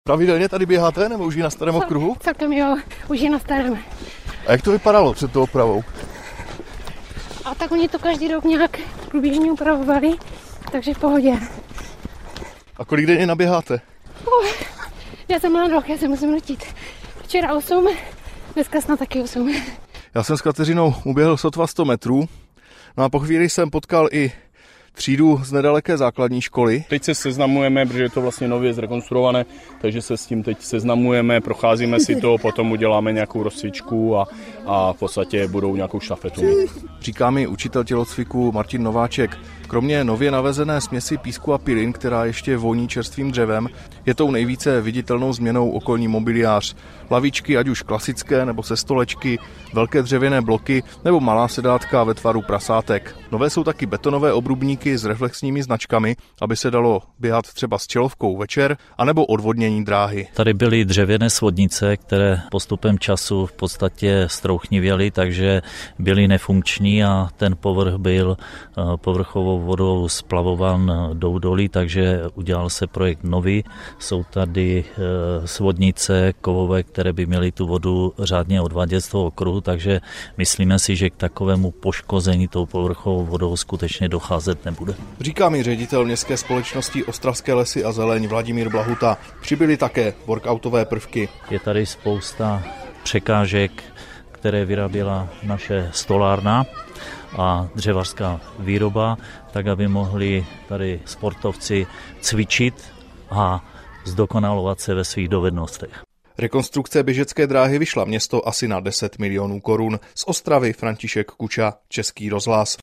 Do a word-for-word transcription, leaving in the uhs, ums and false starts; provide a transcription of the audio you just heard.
Pravidelně tady běháte, nebo už je na starém okruhu? Celkem jo, už je na starém. A jak to vypadalo před tou opravou? A tak oni to každý rok nějak průběžně upravovali, takže v pohodě. A kolik denně naběháte? Uh, já jsem mladý rok, já se musím nutit. Včera osm, dneska snad taky osm. Já jsem s Kateřinou uběhl sotva sto metrů, no a po chvíli jsem potkal i třídu z nedaleké základní školy. Teď se seznamujeme, protože je to vlastně nově zrekonstruované, takže se s tím teď seznamujeme, procházíme si to, potom uděláme nějakou rozcvičku a, a v podstatě budou nějakou štafetu. Říká mi učitel tělocviku Martin Nováček. Kromě nově navezené směsi písku a pilin, která ještě voní čerstvým dřevem, je tou nejvíce viditelnou změnou okolní mobiliář. Lavičky, ať už klasické nebo se stolečky, velké dřevěné bloky nebo malá sedátka ve tvaru prasátek. Nové jsou taky betonové obrubníky s reflexními značkami, aby se dalo běhat třeba s čelovkou večer, anebo odvodnění dráhy. Tady byly dřevěné svodnice, které postupem času v podstatě strouchnivěly, takže byly nefunkční a ten povrch byl povrchovou vodou splavován do údolí, takže udělal se projekt nový. Jsou tady svodnice kovové, které by měly tu vodu řádně odvádět z toho okruhu, takže myslíme si, že k takovému poškození tou povrchovou vodou skutečně docházet nebude. Říká mi ředitel městské společnosti Ostravské lesy a zeleň Vladimír Blahuta. Přibyly také workoutové prvky. Je tady spousta překážek, které vyráběla naše stolárna a dřevařská výroba, tak aby mohli tady sportovci cvičit a zdokonalovat se ve svých dovednostech. Rekonstrukce běžecké dráhy vyšla město asi na deset milionů korun. Z Ostravy František Kuča, Český rozhlas.